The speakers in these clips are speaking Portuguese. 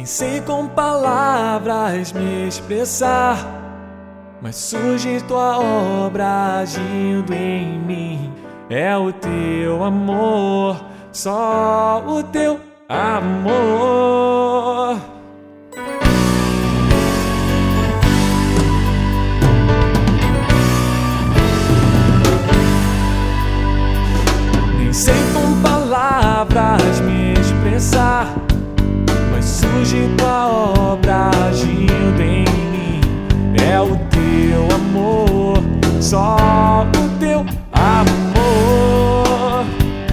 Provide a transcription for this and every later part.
sei com palavras me expressar, mas surge tua obra agindo em mim. É o teu amor, só o teu amor. Nem sei com palavras me expressar, mas surge tua obra agindo em mim. É o teu amor, só o teu amor.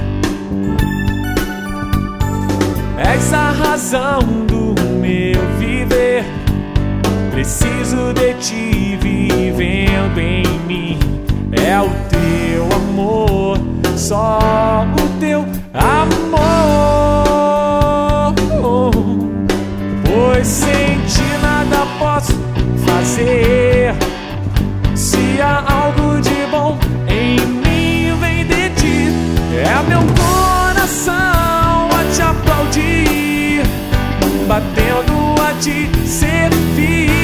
És a razão do meu viver, preciso de ti vivendo em mim. É o teu amor, só o teu amor. Pois sem ti nada posso fazer. Se há algo de bom em mim, vem de ti. É meu coração a te aplaudir, batendo a te servir.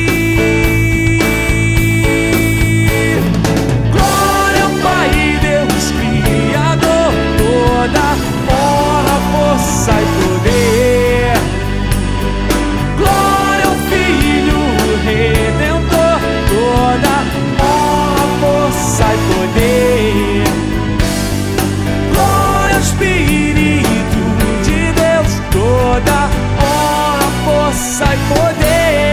Glória ao Pai, Deus Criador, toda honra, força e poder. Glória ao Filho Redentor, toda honra, força e poder. Glória ao Espírito de Deus, toda honra, força e poder.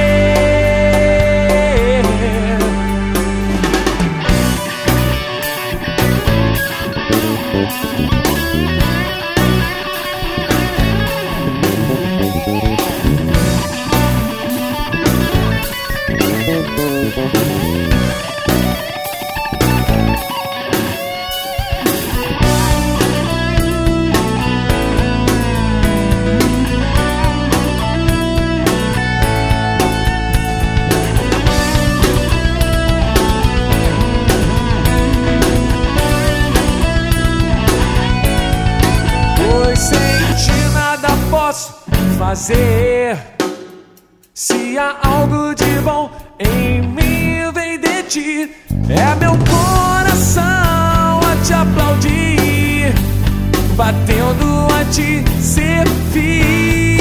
Posso fazer. Se há algo de bom em mim, vem de ti. É meu coração a te aplaudir, batendo a te servir.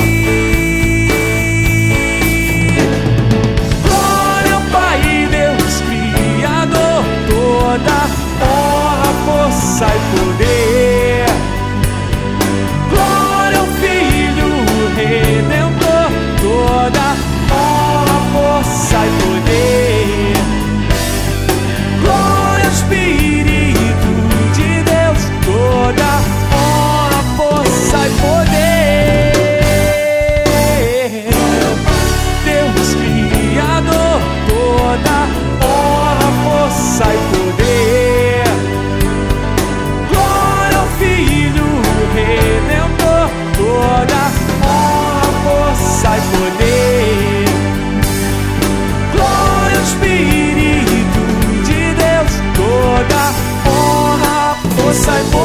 Glória ao Pai, Deus Criador, toda honra, força e poder. Redentor, toda honra, força e poder. Glória ao Espírito de Deus, toda honra, força e poder. Deus Criador, toda honra, força e poder. Glória ao Filho Redentor, toda força e poder. Glória ao Espírito de Deus, toda honra, força e poder.